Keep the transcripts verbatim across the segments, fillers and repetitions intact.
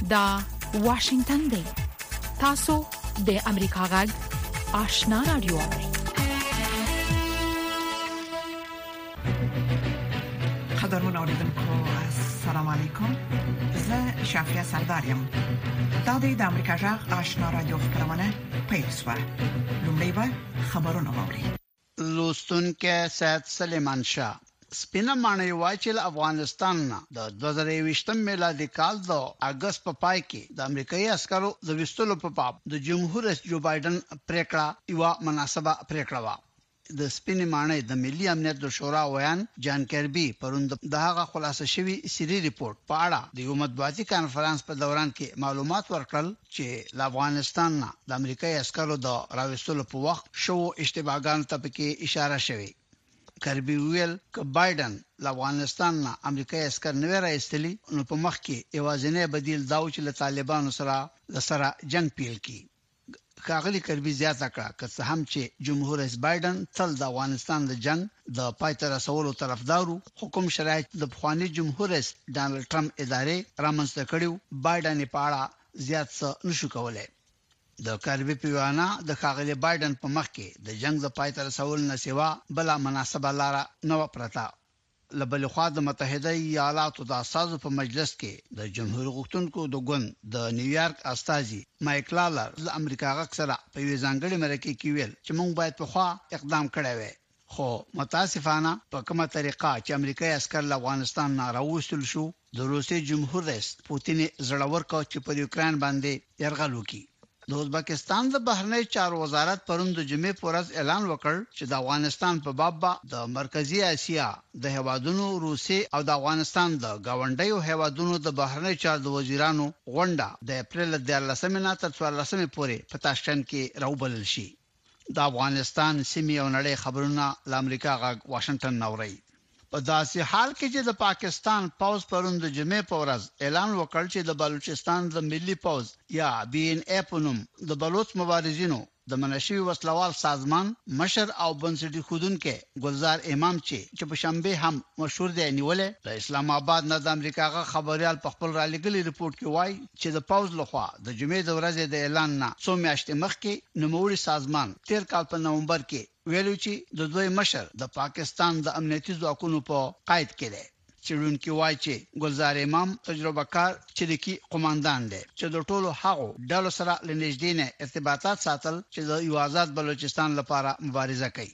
دا واشنگتن دی. تاسو د امریکا غږ آشنا رادیو. قدرمن اوریدونکو السلام علیکم. زه شافیا سردارم. دا د امریکا غږ آشنا رادیو خبرونه پیښه. لومړی به خبرونه واوري. لوستونکو سید سلیمان شاه سپینه معنی واچل افغانستان د دوه زره یوویشت میلادي کال د اگست په پای کې د امریکایي عسکرو د وستلو په باب د جمهور رئیس جو بایدن پریکړه یو مناسبه پریکړه و. د سپینه معنی د ملي امنیت د شورا ویان جان کربي پروند دغه خلاصه شوی سری ریپورت په اړه د یو مطبوعاتي کانفرنس په دوران کې معلومات ورکړل چې د افغانستان د امریکایي عسکرو د راوستلو په وخت شو اشتباهګان ته پکې اشاره شوی. کربي ویل ک بایدن له افغانستان نه امریکایي عسكر نه راځتلی نو په مخ کې یوازینی بدیل داو چې له طالبانو سره لسره جنگ پیل کی. کاغلی کربي زیاته کړه چې هم چې جمهور رئیس بایدن تل د افغانستان د جنگ د پای ته رسولو طرفدارو حکم شرایط د بخوانی جمهور رئیس ډانلډ ټرمپ ادارې رامنځته کړیو بایدن په اړه زیات څه نشو کولای. د کربي پیوانا د خاغلی بایدن په مخ کې د جنگ د پای ته رسول نه سیوا بل مناسبه لاره نو پرتا. لبل خو د متحده ایالاتو د اساسو په مجلس کې د جمهور غوښتونکو د ګوند د نیویارک استاذي مایک لالر د امریکا غږ سره په یو ځانګړي مرکه کې ویل چې موږ باید په خوا اقدام کړی وای. خو متاسفانه په کومه طریقه چې امریکایي عسكر له افغانستان نه راوستل شو د روسي جمهور رئیس پوتین زړور کو چې په یوکرين باندې يرغل وکړي. د ازبکستان د بهرنی چارو وزارت پروند د جمعې پورز اعلان وکړ چې د افغانستان په باب د مرکزی اسیا د هوادونو روسي او د افغانستان د گاونډیو هوادونو د بهرنی چارو د وزیرانو غونډه د اپریل د دیارلسمې نه تر څوارلسمې پورې په تاشکند کې راوبلل شي. د افغانستان سیمې او نړۍ خبرونه ل امریکا غږ واشنگټن نوري. په داسې حال کې چې د پاکستان پوز پروند د جمعې پورز اعلان وکړ چې د بلوچستان د ملي پوز یا بي ان اي پونم د بلوچ مبارزینو د منشي وسلوال سازمان مشر او بنسټي خودونکو گلزار امام چې په شنبه هم مشهور دی نیولې د اسلام آباد نه د امریکا غا خبريال په خپل را لګلي ریپورت کې وایي چې د پوز لخوا د جمعې د ورځې د اعلان نه څو میاشتې مخکې نوموړي سازمان تیر کال په نومبر کې ویلو چې د دوی مشر د پاکستان د امنیتي ځواکونو په قید کې دی. چېرونکو وایي چې گلزار امام تجربه کار چریکي قوماندان دی چې د ټولو هغو ډلو سره لنیږدې نه ارتباطات ساتل چې د یو آزاد بلوچستان لپاره مبارزه کوي.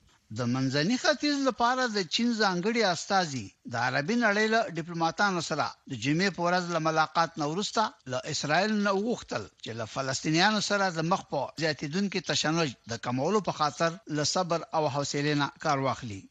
د منځني ختیځ لپاره د چین ځانګړي استازي د عربي نړۍ له ډیپلوماټانو سره د جمعې په ورځ له ملاقات نه وروسته له اسرائیل نه وغوښتل چې له فلسطینیانو سره د مخ په زیاتیدونکو تشنج د کمولو په خاطر له صبر او حوصله نه کار واخلي.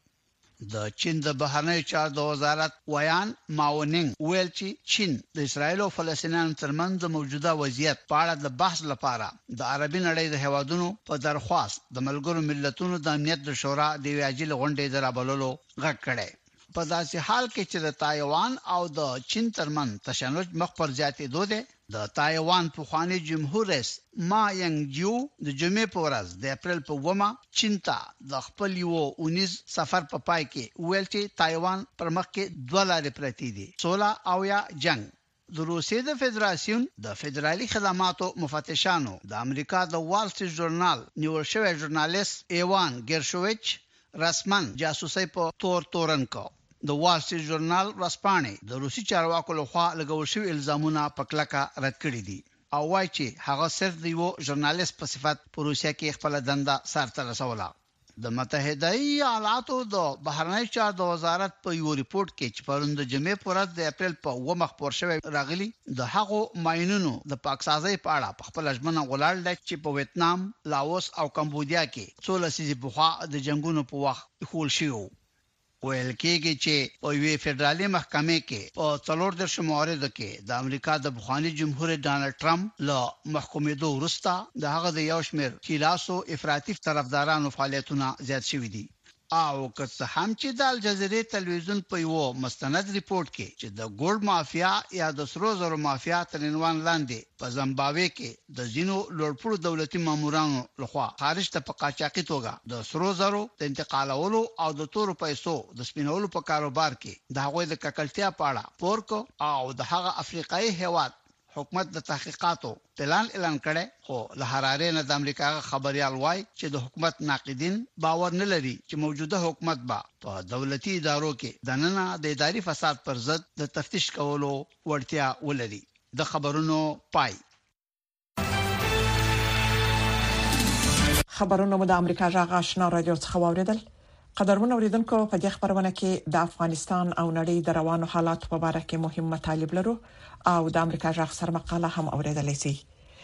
د چین د بهرنی چارو د وزارت ویان ماونینګ ویل چې چین د اسرائیل او فلسطینیانو ترمنځ د موجوده وضعیت په اړه د بحث لپاره د عربي نړۍ د هوادونو په درخواست د ملګرو ملتونو د امنیت د شورا د ویاجل غونډې درابلولو غږ کړي. په داسې حال کې چې د تایوان او د چین ترمن تشنج مخ پر زیاتې دوه د تایوان په خواني جمهور رئیس ما ینګ جیو د جمعې په ورځ د اپریل په ومه چین ته د خپل یو اونیز سفر په پای کې ویل چې تایوان پر مخ کې دوه لارې پرتی دي سولا او یا جنگ. د روسیې د فدراسیون د فدرالي خدماتو مفتشانو د امریکا د وال سټریټ ژورنال نیول شوی ژورنالیست ایوان ګرشوویچ رسمن جاسوسي په تور تورن کو. د وال سټریټ ژورنال رسپانې د روسي چارواکو لخوا لګول شوی الزامونه په کلکه رد کړي دي او وايي چې هغه صرف د یو ژورنالیست په صفت په روسیا کې خپل دنده سرته رسوله. د متحده ایالاتو د بهرنی چارو د وزارت په یو ریپورت کې چې پروند د جمعې پر ورځ د اپریل په اووه مخ پور شوی راغلی د هغو ماینونو د پاکسازۍ په اړه په خپل ژمنه ولاړ دی چې په ویتنام، لاوس او کمبودیا کې څو لسیزې پخوا د جنگونو په وخت خول شوی. ویل کېږي چې په یوې فدرالي محکمې کې په څلور درش موارد کې د امریکا د بخوانی جمهور ډانلډ ټرمپ له محکومېدو وروسته د هغه د یو شمېر خلاصو افراطي طرفدارانو فعالیتونه زیات شوي دي. او که څه هم چې د الجزیرې تلویزیون په یو مستند ریپورت کې چې د ګولډ مافیا یا د سرو زرو مافیا تر عنوان لاندې په زمبابوې کې د ځینو لوړپوړو دولتي مامورانو لخوا خارج ته په قاچاقي توګه د سرو زرو د انتقالولو او د تورو پیسو د سپینولو په کاروبار کې د هغوی د ککړتیا په اړه پورکو او د هغه افریقایي هیواد حکومت د تحقیقاتو پلان اعلان کړي خو له حرارې نه د امریکا خبريال وای چې د حکومت ناقدین باور نه لري چې موجوده حکومت با په دولتي ادارو کې د نن د اداري فساد پر ضد د تفتیش کولو وړتیا ولري. د خبرونو پای. خبرونه مو د امریکا جغ آشنا رادیو څخه واوریدل. قدرمن اوریدونکو په دې خبرونه کې د افغانستان او نړۍ د روانو حالات په اړه کې مهم مطالب لرو او د امریکا جغ سره مقاله هم اوریدلای شي.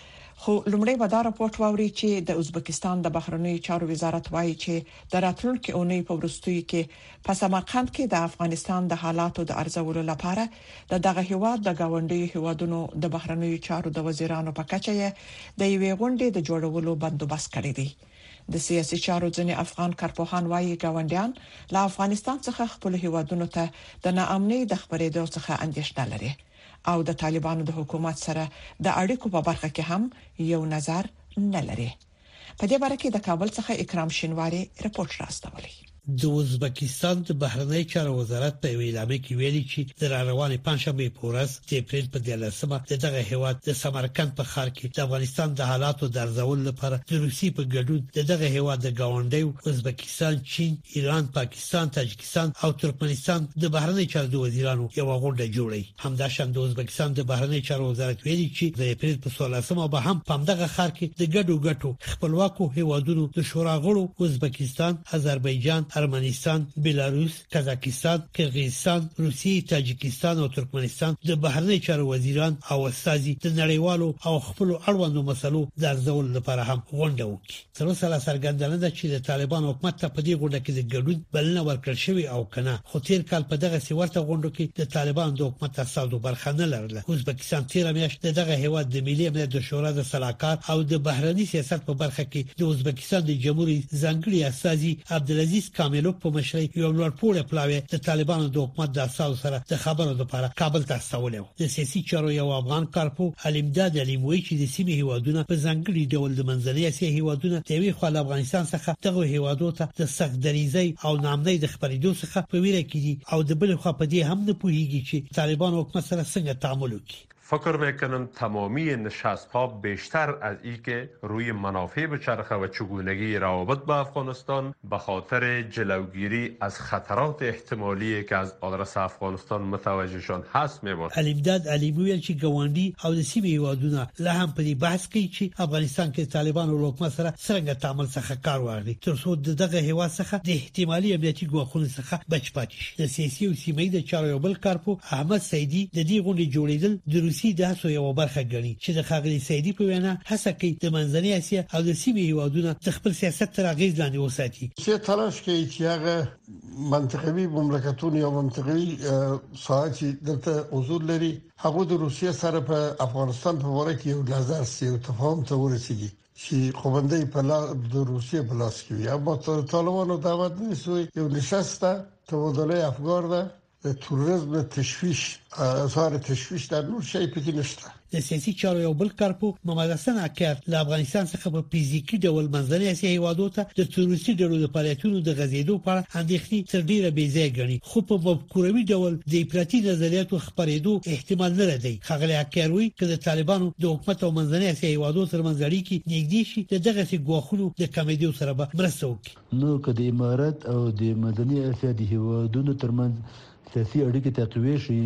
خو لومړی به دا راپورټ واوري چې د ازبکستان د بهرنیو چارو وزارت وایي چې د راتلونکي اونۍ په وروستیو کې په سمرقند کې د افغانستان د حالاتو د ارزولو لپاره د دغه هیواد د گاونډي هیوادونو د بهرنیو چارو د وزیرانو په کچه د یوې غونډې د جوړولو بندوبست کړی دی. د سیاسي چارو ځینې افغان کارپوهان وایي گاونډیان له افغانستان څخه خپل هیوادونو ته د ناامنۍ د خبرېدو څخه اندېښنه لري او د طالبانو د حکومت سره د اړیکو په برخه کې هم یو نظر نه لري. په دې اړه کې د کابل څخه اکرام شینواری رپورټ راستولی. د ازبکستان د بهرنی چارو وزارت په ویلامه کې ویلي چې د روانې پنځشنبه په ورځ د اپریل په دیارلسمه دغه هیواد د سمرقند په ښار کې د افغانستان د حالاتو د ارزولو لپاره د روسي په ګډون دغه هیواد د گاونډیو ازبکستان، چین، ایران، پاکستان، تاجکستان او ترکمنستان د بهرنی چارو وزیرانو یو غونډه جوړی. همداشان د ازبکستان د بهرنی چارو وزارت ویلي چې د اپریل په څوارلسمه به هم په دغه ښار کې د ګډو ګټو خپلواکو هیوادونو د شورا غړو ازبکستان، آذربایجان، ارمنستان، بلاروس، قزاقستان، قرغیزستان، روسیې، تاجکستان او ترکمنستان د بهرنی چارو وزیران او استازي د نړیوالو او خپل اړوندو مسلو د ارزولو لپاره هم غونډه وکړي. تر اوسه لا څرګندونه ده چې د طالبان حکومت ته په دې غونډه کې د ګډون بلنه ورکړل شوې او کنه، خو تیر کال په دغه سیورته غونډه کې د طالبان د حکومت استازو برخه نه لرله. ازبکستان تیر میاشت دغه هیواد د ملي امنیت د شورا د صلاحکار او د بهرنی سیاست په برخه کې د ازبکستان د جمهوریت ځانګړي استازي عبدالعزیز کاملوف په مشرۍ یو لوړ پوړه پلاوی د طالبانو د حکومت د اساسو سره د خبرو لپاره کابل ته استولیو. د سیاسي چارو یو افغان کارپو علمداد علموي چې د سیمې هیوادونو په ځانګړي ډول د منځنۍ اسیا هیوادونو د وی خو افغانستان څخه دغه هیوادو ته د سخت دریزي او نامنۍ د خبرېدو څخه په ویره کې دي او د بل خو په دې هم نه پوهیږي چې طالبان حکومت سره څنګه تعامل وکړي. فکر میکنم تمامی نشست ها بیشتر از این که روی منافع بچرخه و چگونگی روابط با افغانستان به خاطر جلوگیری از خطرات احتمالی که از آدرس افغانستان متوجهشان هست میباشد. علمداد علموی چې ګوندی او د سیمې هیوادونه له هم په دې بحث کوي چې افغانستان کې طالبان او حکومت سره څنګه تعامل څخه کار واخلي تر څو دغه هیواد څخه د احتمالي امنیتي ګواښونو څخه بچ پاتې شي. د سیاسي او سیمې د چارو یو بل کارپو احمد سیدی د دې غونډې جوړیدل د روسي د هڅو یو برخه ګڼي چې د ښاغلي سیدی په وینا هڅه کوي د منځنۍ اسیا او د سیمې هیوادونو د خپل سیاست تر اغیز لاندې وساتي. چې تلاش کوي چې هغه منطقوي مملکتونه او منطقوي ساحات دلته حضور لري هغه د روسیې سره په افغانستان په وړه کې یو نظر سي او تفاهم ته ورسیږي چې خوندې په د روسیې په لاس کې وي. اما طالبانو دعوت نشوي یو نشسته تبادله افکار ده تروریسم تشویش اثار تشویش در نور شی پکې نشته. د سیاسي چارو یو بل کارپو محمد حسن اکر له افغانستان څخه په فزیکی ډول منځنۍ اسیا هیوادو ته د تروریستي ډلو د فعالیتونو د غزیدو په اړه اندېښنې تر ډیره بې ځای ګڼي خو په مفکوروي ډول د افراطي نظریاتو خبرېدو احتمال نه لري. ښاغلی اکر وایي چې د طالبانو د حکومت او منځنۍ اسیا هیوادو ترمنځ اړیکې نږدې شي د دغه ګواښونو د کمیدو سره به مرسته وکړي. نو که د امارات او د منځنۍ اسیا د هیوادونو ترمنځ سیاسي اړیکې تقویه شي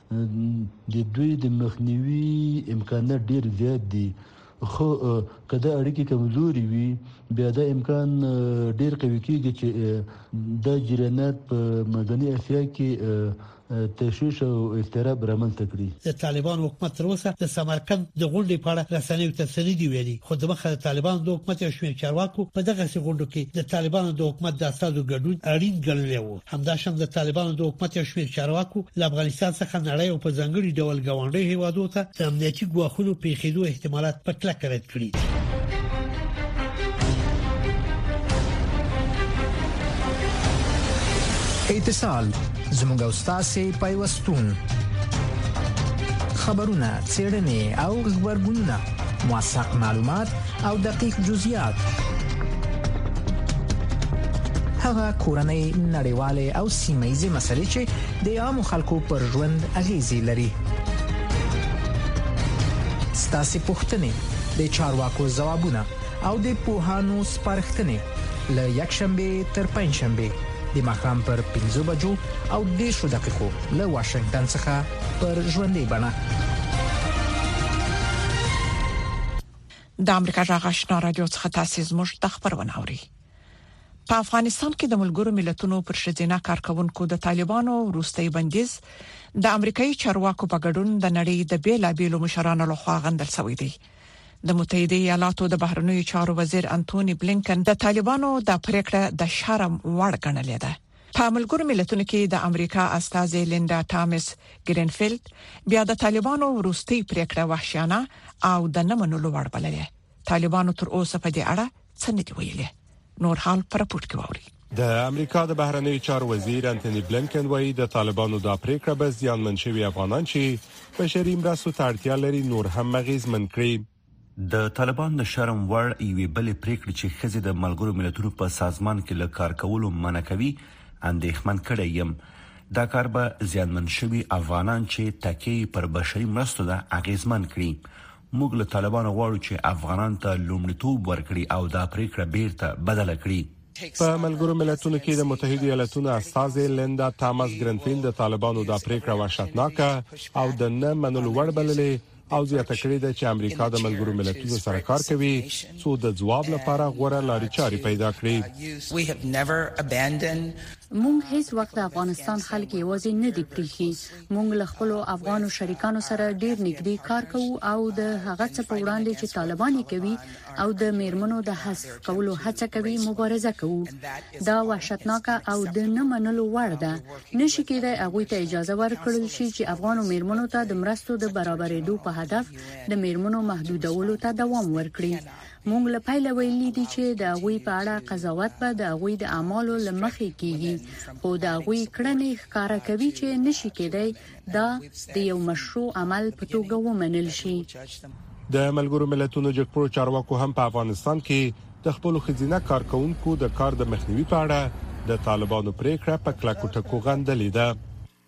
د دوی د مخنیوي امکانات ډیر زیات دي خو کله اړیکې کمزوري وي بیا د امکان ډیر قوي کېږي چې د جریانات په مدني اسیا کې تشویش او اضطراب رامنځته کړي. د طالبان حکومت تر اوسه د سمرقند د غونډې په اړه رسنیو ته څه نه دي ویلي خو د مخه د طالبان د حکومت او شمېر چارواکو په دغه غونډو کې د طالبانو د حکومت د اساسو ګډون اړین ګڼلی و. همداشان د طالبانو د حکومت او شمېر چارواکو له افغانستان څخه نړۍ او په ځانګړي ډول ګاونډي هیوادو ته د امنیتي ګواښونو پیښېدو احتمالات په کلکه رد کړي. اتصال زموږ او تاسو پیوستون خبرونه څېړنې او خبرګونونه موثق معلومات او دقیق جزئیات هغه کورنۍ نړیواله او سیمه‌یزه مسلې چې د عامو خلکو پر ژوند اغیزې لري ستاسو پوښتنې د چارواکو ځوابونه او د پوهانو سپارښتنې ل یک شنبه تر پنځ شنبه د ماښام پر پنځه بجو او دېرش دقیقو له واشنگټن څخه پر ژوندۍ بڼه. د امریکا جغ آشنا رادیو څخه تاسو زموږ د خبرونه اوري. په افغانستان کې د ملګرو ملتونو پر شذینا کارکونکو د طالبانو وروستي بندیز د امریکایي چارواکو په ګډون د نړۍ د بیلابېلو مشرانو لخوا غندل شوی دی. د متحده ایالاتو د بهرنیو چارو وزیر انټونی بلینکن د طالبانو د پریکړه د شرم وړ ګڼلې ده. په ملګرو ملتونو کې د امریکا استازي لیندا ټامس ګرینفیلد بیا د طالبانو وروستي پریکړه وحشیانه او د نمنلو وړ بللې. طالبانو تر اوسه په دې اړه څه نه دی ویلي. نور حال پر پورت کوي. د امریکا د بهرنیو چارو وزیر انټونی بلینکن وایي د طالبانو د پریکړه به ځانمن شوی افغانان چې بشري مرستو ته اړتیا لري نور هم مغیزمن کړي. د طالبان د شرم وړ ایوي بل پریکړه چې خزي د ملګرو ملتونو په سازمان کې له کار کولو منع کوي اندېښمن کړي یم. دا کار به ځانمن شوی افغانان چې تکي پر بشري مرستو د اغیزمن کړي. موږ له طالبانو غواړو چې افغانان ته لومړیتوب ورکړي او دا پریکړه بیرته بدله کړي. په ملګرو ملتونو کې د متحده ایالاتو استازي لیندا ټامس ګرینفیلد د طالبانو د پریکړه وحشتناکه او د نه منلو وړ بللې او زیاته کړې ده چې امریکا د ملګرو ملتونو سره کار کوي څو د جواب لپاره غوړه لاري چاري پیدا کړي. مونږ هیڅ وخت افغانستان خلک یوازې نه دی پریخي. مونږ له خپل افغانو شریکانو سره ډیر نږدې کار کوو او د هغه څه په وړاندې چې طالبان کوي او د میرمنو د حذف کولو هڅه کوي مبارزه کوو. دا وحشتناک او د نه منلو وړ ده. نشي کېدای هغه ته اجازه ورکړل شي چې افغانو میرمنو ته د مرستو د برابرېدو په هدف د میرمنو محدودولو ته دوام ورکړي. مونږ له پیله ویلي دي چې د غوي په اړه قضاوت به د غوي د اعمالو لمخې کیږي او د غوي کړنې ښکارا کوي چې نشي کېدای دا د یو مشروع عمل په توګه ومنل شي. د ملګرو ملتونو جګپوړو چارواکو هم په افغانستان کې د خپل خزینه کارکونکو د کار د مخنیوي په اړه د طالبانو پریکړه په کلکو ټکو غندلې ده.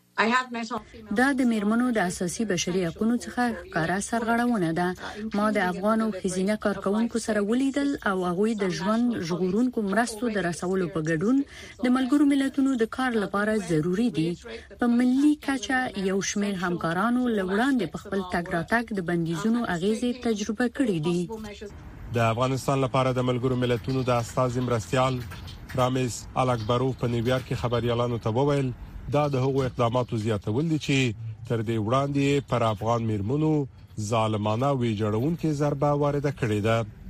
دا د میرمنو د اساسي بشري حقوقو څخه ښکارا سرغړونه ده. ما د افغانو خزینه کارکونکو سره ولیدل او هغه د ژوند ژغورونکو مرستو د رسولو په ګډون د ملګرو ملتونو د کار لپاره ضروری دي. په ملي کچه یو شمېر همکارانو لوړاندې په خپل تګ راتګ د بندیزونو اغیزې تجربه کړې دي. د افغانستان لپاره د ملګرو ملتونو د استازي مرستيال رامز الکبرو په نیویارک کې خبريالانو ته وویل دا د هغو اقداماتو زیاتول دي چې تر دې وړاندې پر افغان میرمنو ظالمانه ویجاړونکې ضربه وارده کړې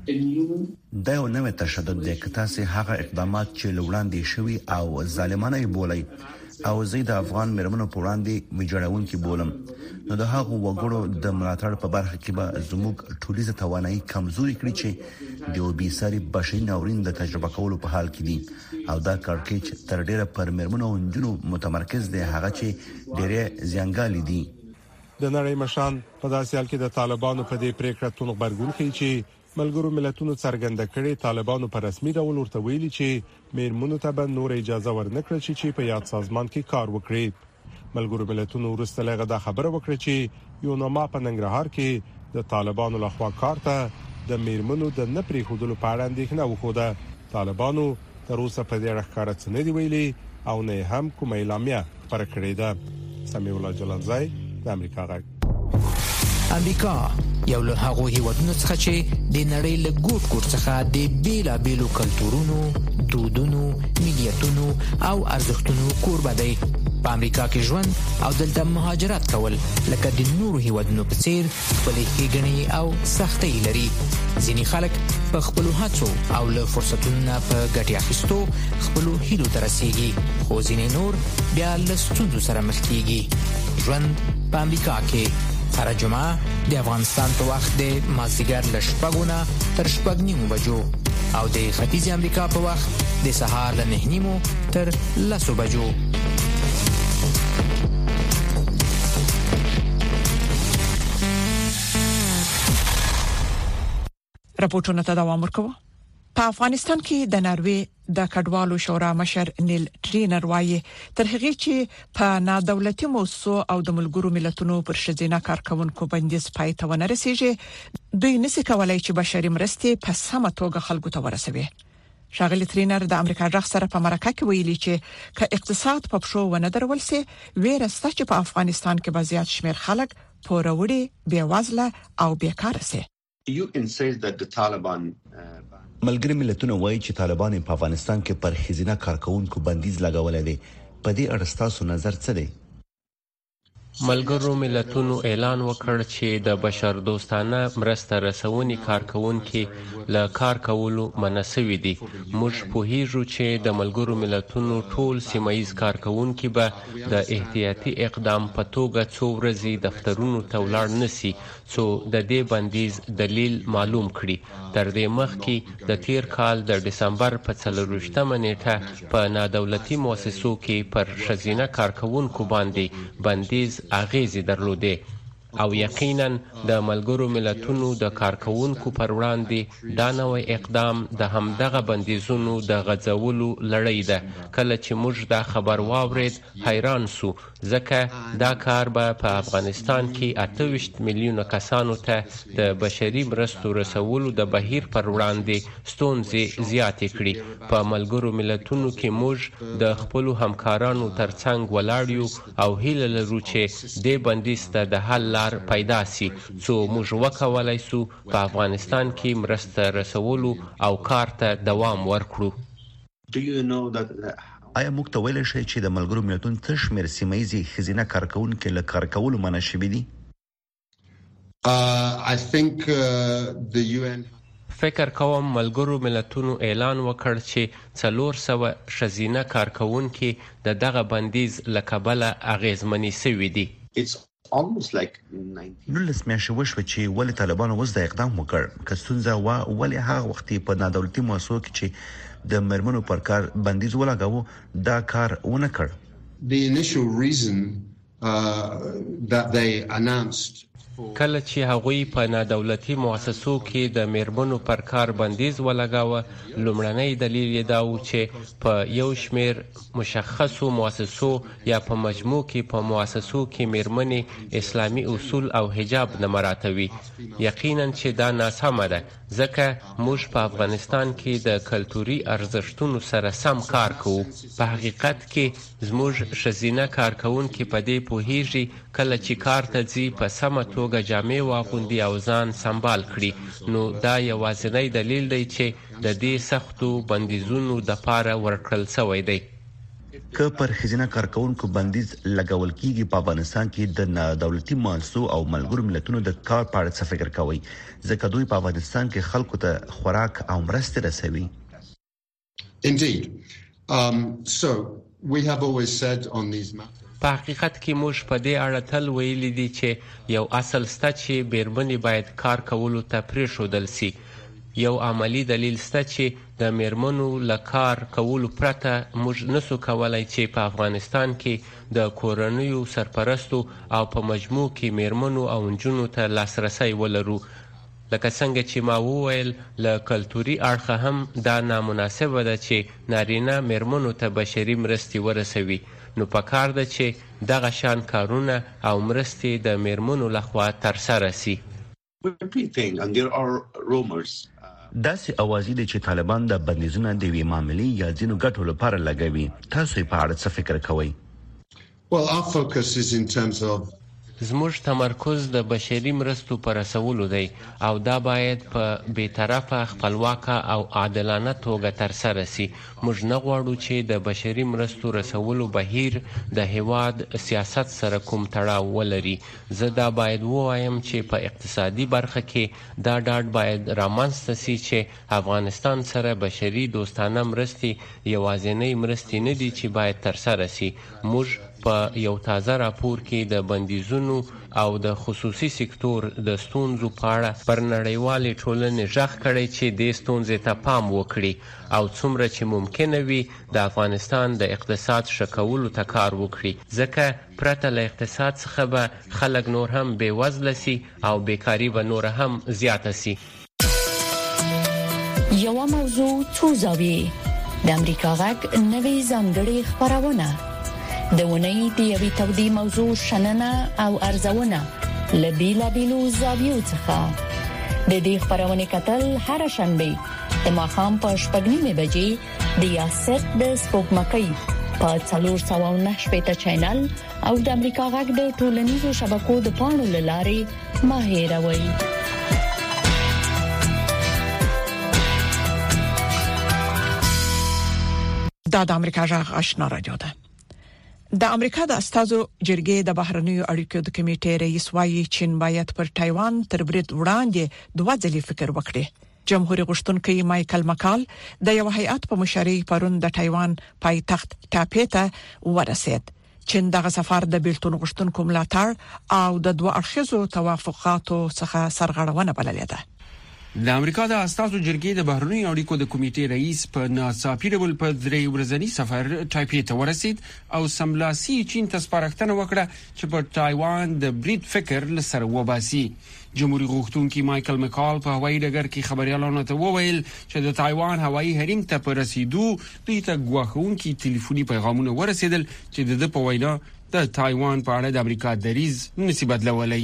ده. دا یو نوې تشدد دی که تاسو هغه اقدامات چې لوړاندې شوي او ظالمانه بولئ او زه د افغان میرمنو په وړاندې ویجاړونکې بولم نو د هغو وګړو د ملاتړ په برخه کې به زموږ ټولیزه توانایي کمزوري کړي چې د وبي ساري بشري ناورین د تجربه کولو په حال کې دي او دا کارکېچ تر ډیره پر میرمنو او نجونو متمرکز دی هغه چې ډیره زیانګالي دي. د نړۍ مشان په داسې حال کې د طالبانو په دې پریکړه تون خبرګون کوي چې ملګرو ملتونو څرګنده کړي طالبانو په رسمي ډول ورته ویلي چې میرمنو ته به نور اجازه ورنکړي چې په یاد سازمان کې کار وکړي. ملګرو ملتونو وروسته لغه دا خبره وکړه چې یو نامه په ننګرهار کې د طالبانو لخوا کار ته د میرمنو د نه پریښودلو په اړه اندېښنه وکړه. طالبانو تر اوسه په دې اړه ښکارا څه نه دی ویلي او نه هم کومه اعلامیه خبره کړې ده. سمیع الله جلانزای د امریکا غږ. امریکا یو له هغو هیوادونو څخه چې د نړۍ له ګوټ ګوټ څخه د بیلابېلو کلتورونو، دودونو، ملیتونو او ارزښتونو کوربه دی. په امریکا کې ژوند او دلته مهاجرت کول لکه د نورو هیوادونو په څیر خپلې ښېګڼې او سختۍ لري. ځینې خلک په خپلو هڅو او له فرصتونو نه په ګټې اخیستو خپلو هیلو ته رسیږي، خو ځینې نور بیا له ستونزو سره مخ کیږي. ژوند په امریکا کې هر جمعه د افغانستان په وخت د مازدیګر له شپږو نه تر شپږ نیمو بجو او د ختیځ امریکا په وخت د سهار له نه نیمو تر لسو بجو. راپورټونه ته دوام ورکوه. په افغانستان کې د ناروې د کډوالو شورا مشر نیل ټرینر وايي تر هغه چې په نادولتي موسسو او د ملګرو ملتونو پر شذینه کارکونکو بندیز پای ته ونه رسیږي دوی نسي کولای چې بشري مرستې په سمه توګه خلکو ته ورسوي. شاغلی ټرینر د امریکا ځخ سره په مرکه کې ویلي چې ک اقتصاد په پښو ونه درول سي ویرسته چې په افغانستان کې بزیات شمیر خلک پوروړي بیوازله او بیکاره سي. You insist that the Taliban ملګری ملتونه وایي چې طالبان په افغانستان کې پر خزینه کارکونکو بندیز لګولای دي. په دې اړه تاسو نظر څه دی؟ ملګرو ملتونو اعلان وکړ چې د بشر دوستانه مرسته رسونې کارکونکو له کار کولو منسوي دي. موږ په هیڅ چې د ملګرو ملتونو ټول سیمایي کارکونکو به د احتیاطي اقدام په توګه څو ورځې دفترونو ته ولاړ نسی څو د دې بندیز دلیل معلوم کړي. تر دې مخکې د تیر کال د دسمبر په څلرویشتمه نیټه په نادولتي مؤسسو کې پر شذینه کارکونکو باندې بندیز اغیزې درلودې او یقینا د ملګرو ملتونو د کارکونکو پر وړاندې دا نوې اقدام د همدغه بندیزونو د غځولو لړۍ ده. کله چې موږ دا خبر واورید حیران سو ځکه دا کار به په افغانستان کې اته ویشت میلیونه کسانو ته د بشري مرستو رسولو د بهیر پر وړاندې ستونزې زیاتې کړي. په ملګرو ملتونو کې موږ د خپل همکارانو ترڅنګ ولاړ یو او هیله لرو چې د بندیز ته د حل لار پیدا سي څو موږ وکولای سو په افغانستان کې مرسته رسولو او کار ته دوام ورکړو. آیا موږ ته ویل شي چې د ملګرو ملتونو تشمیر سیمایي خزینه کارکونکو له کار کولو منع شوي دي؟ I think the U N فکر کوم ملګرو ملتونو اعلان وکړ چې څلور سوه شذینه کارکونکو د دغه بندیز له کبله اغیزمنې شوي دي. almost like نولس میاشتې وشوه چې ولې طالبانو اوس د اقدام وکړ. که ستونزه وا ولې هغه وخت په نادولتي مؤسسو کې چې د مرمنو پر کار بندیز ولګاوه دا کار ونه کړ. The initial reason uh, that they announced کله چې هغوی په نادولتي مؤسسو کې د میرمنو پر کار بندیز ولګاوه لومړنی دلیل یې دا و چې په یو شمیر مشخصو مؤسسو یا په مجموع کې په مؤسسو کې میرمنې اسلامي اصول او حجاب نه مراعاتوي. یقینا چې دا ناسمه ده ځکه موږ په افغانستان کې د کلتوري ارزښتونو سره سم کار کوو. په حقیقت کې زموږ ښځینه کارکونکي په دې پوهیږي کله چې کار ته ځي په سمه توګه جامې واغوندي او ځان سنبال کړي. نو دا یوازینی دلیل دی چې د دې سختو بندیزونو دپاره ورکړل شوی دی. که پر خزینه کارکونکو بندیز لګول کیږي په افغانستان کې د دولتي مؤسسو او ملګرو ملتونو د کار په اړه څه فکر کوي ځکه دوی په افغانستان کې خلکو ته خوراک او مرستې رسوي؟ Indeed. Um, so we have always said on these matters په حقیقت کې موږ په دې اړه تل ویلي دي چې یو اصل سته چې میرمنې باید کار کولو ته پرېښودل سي. یو عملی دلیل سته چې د میرمنو له کار کولو پرته موږ نسو کولای چې په افغانستان کې د کورنیو سرپرستو او په مجموع کې میرمنو او نجونو ته لاسرسی ولرو. لکه څنګه چې ما وویل له کلتوري اړخه هم دا نامناسبه ده چې نارینه میرمنو ته بشري مرستې ورسوي. نو پکار ده چې دغه شان کارونه او مرستې د میرمنو لخوا ترسره سي. داسې اوازې دي چې طالبان د بندیزونه د وی معاملې یا ځینو ګټو لپاره لګوي. تاسو په اړه څه فکر کوئ؟ Well, our focus is in terms of زموږ تمرکز د بشري مرستو پر رسولو دی او دا باید په بیطرفه خپلواکه او عادلانه توګه ترسره سي. موږ نه غواړو چې د بشري مرستو رسولو بهیر د هیواد سیاست سره کوم تړاو ولري. زه دا باید ووایم چې په اقتصادي برخه کې دا ډاډ باید رامنځته سي چې افغانستان سره بشري دوستانه مرستې یوازینۍ مرستې نه دي چې باید ترسره سي. موږ په یو تازه راپور کې د بندیزونو او د خصوصي سکتور د ستونزو په اړه پر نړیوالې ټولنې غږ کړی چې دې ستونزې ته پام وکړي او څومره چې ممکنه وي د افغانستان د اقتصاد ښه کولو ته کار وکړي ځکه پرته له اقتصاد څخه به خلک نور هم بېوزله سي او بیکاري به نوره هم زیاته سي. یو موضوع څو زاویې د امریکا غږ نوې ځانګړې خبرونه د ونې د یوې تودې موضوع شننه او ارزونه لبیلا بیلو زاویو څخه د دې خبرونه کتل هر شنبه د ماښام په شپږ نیمه بجې د یاست د سپوږمکۍ په څلور سوه نهه شپږ چینل او د امریکا غږ د ټولنیزو شبکو د پاڼو لارې ما هېروي. دا د امریکا غږ آشنا رادیو ده. د امریکا د استازو جرګې د بهرنیو اړیکو د کمیټې رئیس وايي چین باید پر تایوان تر برید وړاندې دوه ځلې فکر وکړي. جمهوریت غوښتونکي مايکل مکال د یو هیئات په مشرۍ پرون د تایوان پایتخت ټاپې ته ورسېد. چین دغه سفر د بیلتون غوښتونکو ملاتړ او د دوه اړخیزو توافقاتو څخه سرغړونه بللې ده. د امریکا د استازو جرګې د بهرنیو اړیکو د کمیټې رئیس په ناڅاپي ډول په درې ورځني سفر ټایپې ته ورسید او سملاسي چین ته سپارښتنه وکړه چې په تایوان د برید فکر لسر وباسي. جمهوریت غوښتونکي مايکل مکال په هوایي ډګر کې خبريالانو ته وویل چې د تایوان هوایي حریم ته پر رسیدو دوی ته غواخونکي ټلیفوني پیغامونه ورسېدل چې د په وینا د تایوان په اړه د امریکا دریځ نشي بدلولای.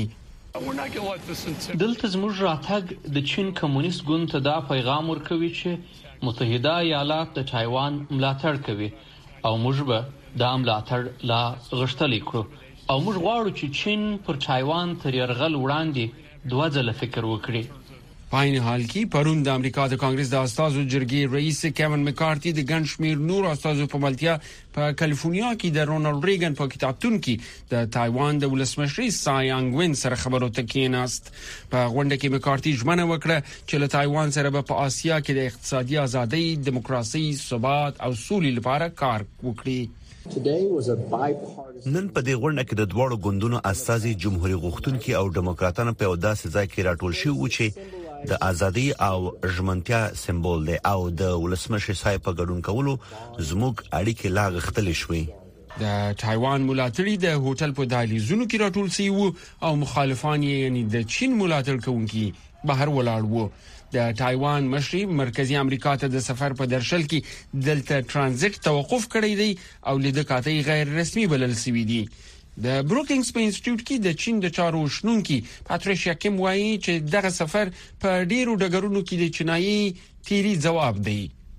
دلته زموږ راتګ د چین کمونیست ګوند ته دا پیغام ورکوي چې متحده ایالات د تایوان ملاتړ کوي او موږ به دا ملاتړ لا غښتلی کړو او موږ غواړو چې چین پر تایوان تر یرغل وړاندې دوه ځله فکر وکړي. په عین حال کې پرون د امریکا د کانګرس د استازو جرګې رئیس کیون مکارتي د ګڼ شمېر نور استازو په ملتیا په کالیفورنیا کې د رونالډ ریګن په کتابتون کې د تایوان د ولسمشر سای انګ وین سره خبرو ته کېناست. په غونډه کې مکارتي ژمنه وکړه چې له تایوان سره په آسیا کې د اقتصادي ازادۍ، دیموکراسي، ثبات او سولې لپاره کار وکړي. نن په دې غونډه کې د دوړو ګوندونو استازي جمهوریت غوښتونکي او ډیموکراتانو په داسې ځای کې راټول شوي و چې د ازادي او ژمنتیا سمبول دی او د ولسمشر صاحب په ګډون کولو زموږ اړیکې لا غښتلې شوې. د تایوان ملاتړي د هوټل په دهلیزونو کې راټول شوي وو او مخالفان یعنی د چین ملاتړ کوونکي بهر ولاړ وو. د تایوان مشري مرکزی امریکا ته د سفر په درشل کې دلته ترانزیت توقف کړی دی او لیده کاته غیر رسمي بلل شوی دی. د بروکینګز په انسټیټیوټ کې د چین د چارو شنونکي پاتریشیا کیم وایي چې دغه سفر په ډیرو ډګرونو کې د چینایي تیری جواب دی.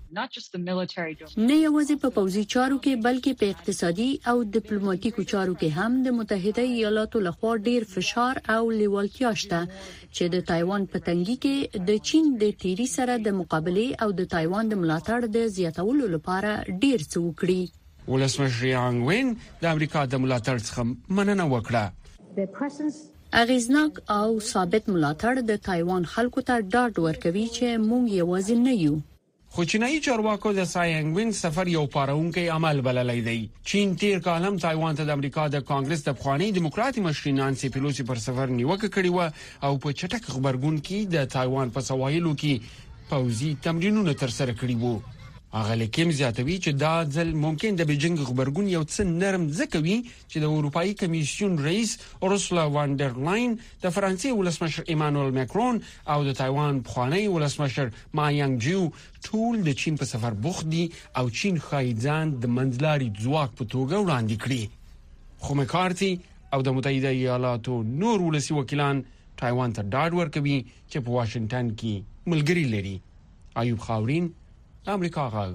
نه یوازې په پوځي چارو کې بلکې په اقتصادي او ډیپلوماټیکو چارو کې هم د متحده ایالاتو لخوا ډیر فشار او لیوالتیا شته چې د تایوان په تنګي کې د چین د تیری سره د مقابله او د تایوان د ملاتړ د زیاتولو لپاره ډیر څه وکړي. ولسمشر انګ وین د امریکا د ملاتړ څخه مننه وکړه. اغیزناک او ثابت ملاتړ د تایوان خلکو ته ډاډ ورکوي چې موږ یوازې نه یو. خو چینایي چارواکو د سایانګ وین سفر یو پارونکي عمل بللی دی. چین تیر کال هم تایوان ته د امریکا د کانګرس د پخوانی دیموکراتي مشر نانسي پیلوسی پر سفر نیوکه کړې و او په چټک خبرګون کې د تایوان په سواحلو کې پوځي تمرینونه ترسره کړي وو. هغه لیکم زیاتوي چې دا ځل ممکن د بیجینګ خبرګون یو څه نرم ځکوي چې د اروپאי کمیسیون رئیس اورسولا وان ډر لاین د فرانسې ولسمشر ایمانوئل ماکرون او د تایوان پخوانی ولسمشر ما یانګ جیو ټول د چین په سفر بوخت دي او چین خایځان د منځلاري ځواک په توګه وړاندې کړي. خو مکارتي او د متحده ایالاتو نور ولسی وکیلان تایوان ته ډاډ ورکوي چې په واشنگټن کې ملګری لري. ایوب خاورین، امریکا غږ.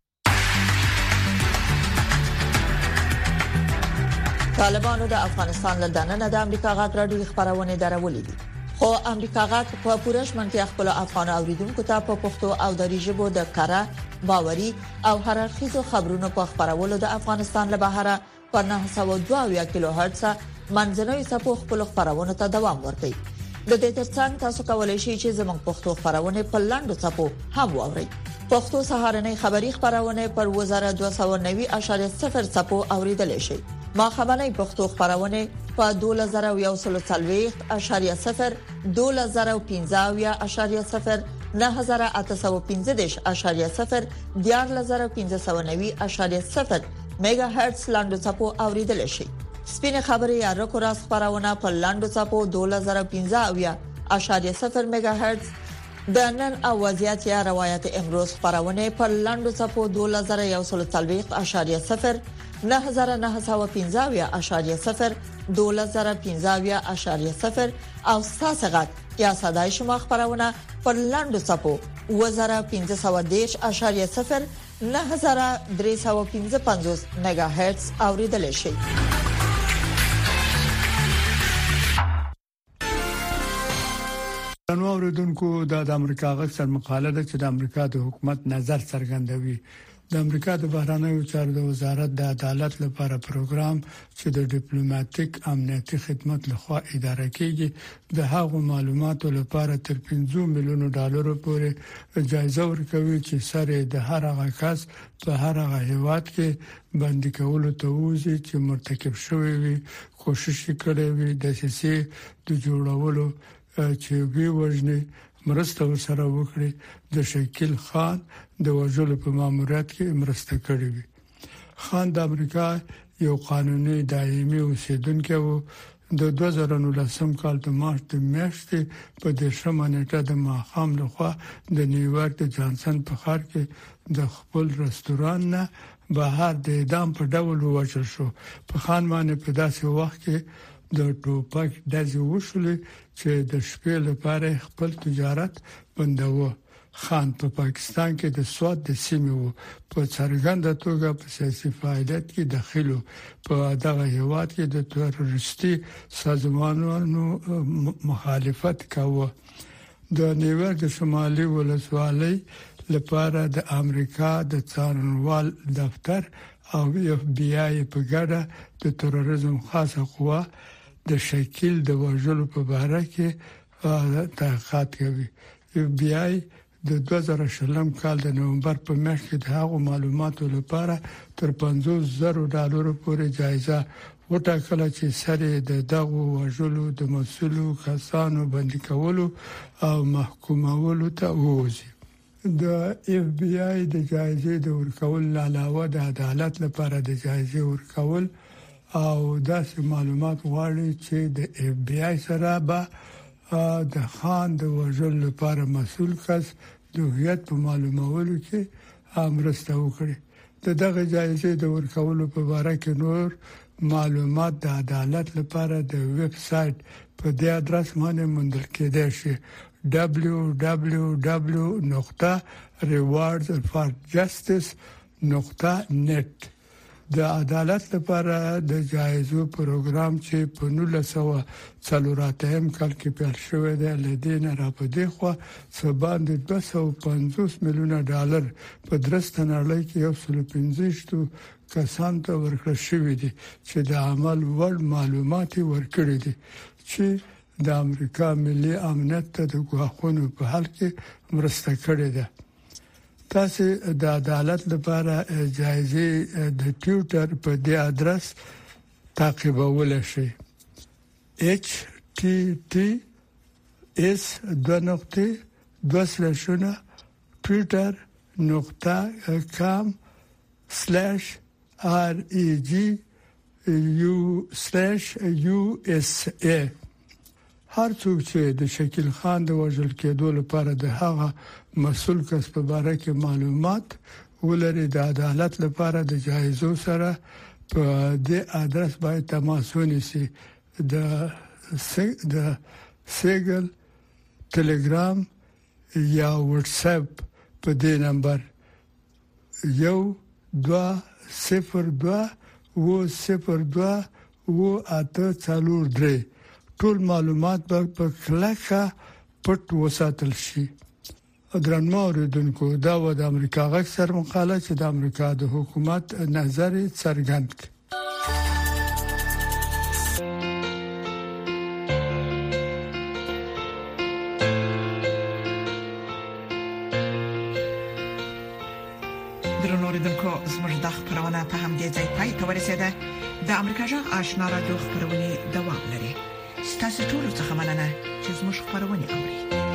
طالبانو د افغانستان له دننه د امریکا غږ راډیو خبرونه درولې دي. خو امریکا غږ په پوره شمنتیا خپل افغان اوریدونکو ته په پښتو او دری ژبه د کاره باوري او هررخیزو خبرونو په خبرولو د افغانستان له بهره په نه سوه دوه کیلو هرتز منځنوي څپو خپل خبرونه ته دوام ورکړي. د دې ترڅنګ تاسو کولای شئ چې زموږ پښتو خبرونه په لاندو څپو هم واورئ. پښتو سهارنۍ خبری خبرونه پر وزارت دوه سوه نوي اعشاریه صفر څپو اوریدل شي. ما خبرنۍ پښتو خبرونه په دوه زره یو سل څلوېښت اعشاریه صفر، دوه زره پنځه اعشاریه صفر، نه زره اته سوه پنځه دېرش اعشاریه صفر، دیارلس زره پنځه سوه نوي اعشاریه صفر میگا هرتز لاندو څپو اوریدل شي. سپینه خبري یا رکو راس خبرونه په لاندو څپو دوه زره پنځه اعشاریه صفر میگا هرتز، د نن او وضعیت یا روایت امروز خبرونه په لاندو صفو دوه زره یو سل څلوېښت اعشاریه صفر نه زره نه سوه پنځه اعشاریه صفر دوه زره پنځه اعشاریه صفر او ساسغت یا صداي شما خبرونه په لاندو صفو و زره پنځه سوه دېرش اعشاریه صفر نه زره درې سوه پنځه پنځوس میگا هرتز اوریدل شي. نو اوریدونکو د امریکا غږ سر مقاله ده چې د امریکا د حکومت نظر څرګندوي. د امریکا د بهرانیو چارو د وزارت د عدالت لپاره پروګرام چې د ډیپلوماټیک امنیتي خدمت لخوا اداره کیږي د هغو معلوماتو لپاره تر پنځه میلیون ډالر پورې جایزه ورکوي چې سره د هر هغه کس په هر هغه هیواد کې باندې کولو ته وځي چې مرتکب شوی وي کوشش کړي وي د سیاسي د جوړولو چې وی وژنې مرسته ورسره وکړي. د شکیل خان د وژلو په ماموریت کې مرسته کړې وي. خان د امریکا یو قانوني دایمي اوسیدونکی وو. د دوه زره نولسم کال په مارچ د میاشتې په دیرشمه نیټه د ماښام لخوا د نیویارک د جانسن په ښار کې د خپل رستوران نه بهر د اعدام په ډول ووژل شو. په خان باندې په داسې وخت کې د ټوپک ډزې وشولې چې د شپې لپاره خپل تجارت بنداوه. خان په پا پاکستان کې د سواد د سیمې وو په څرګنده توګه په سیاسي فعالیت کې داخلو په دغه هیواد کې د تروریستي سازمانونو مخالفت کاوه. د نیویارک د شمالي ولسوالۍ لپاره د امریکا د څارنوال دفتر او اف بی آی په ګډه د تروریزم خاصه قوه د شکیل د وژلو په اړه کې تحقیقات کوي. اف بی آی د دوه زره شلم کال د نومبر په میاشت کې د هغو معلوماتو لپاره تر پنځوس زره ډالر پورې جایزه وټاکله چې سره د دغو وژلو د مسؤلو کسانو باندې کولو او محکومولو ته ووځي. د اف بی آی د جایزې د ورکول علاوه د عدالت لپاره د جایزې ورکول او داسې معلومات غواړي چې د اف بی آی سره به د خان د وژلو لپاره مسؤل کس د هویت په معلومولو کې مرسته وکړي. د دغه جایزې د ورکولو په اړه کې نور معلومات د عدالت لپاره د ویب سټ په دې ادرس باندې موندل کېدای شي دبلیو دبلیو دبلیو نقطه ریوارډز فار جسټس نقطه نت. د عدالت لپاره د جایزو پروګرام چې په نولس سوه څلور اتیا کال کې پیل شوی دی لدین را په دی خو سباند دوه سوه پنځوس میلیون ډالر په درسته نړۍ کې یو سل پنځه کسان ته ورکړل شوی دی چې د عمل وړ معلومات ورکړي دي چې د امریکا ملي امنیت ته د ګواښونو په حل کې مرسته کړې ده. تاسو د عدالت لپاره جایزې د ټویټر په دې ادرس تعقیبول شئ اچ ټی ټی اس دوه نقطې دوه سلاشونه ټویټر نقطه کام سلاش آر ای جی یو سلاش یو اس ای. هر څوک چې د شکیل خان د وژل کېدو لپاره د هغه مسؤل کس په اړه کې معلومات ولري د عدالت لپاره د جایزو سره په دې ادرس باندې تماس ونیسي. د د سیګل ټلګرام یا واتس اپ په دې نمبر یو دوه صفر دوه و صفر دوه و اته څلور درې. ټول معلومات به په کلکه پټ وساتل شي. درنو اوریدونکو دا و د امریکا غږ سر مقاله چې د امریکا د حکومت نظر څرګند کړ. درنو اوریدونکو زموږ د خبرونه په همدې ځای پای ته ورسېده. د امریکا غږ آشنا رادیو خبرونه دوام لري. ستاسو ټول څه مننه چې زموږ خبرونه اوري.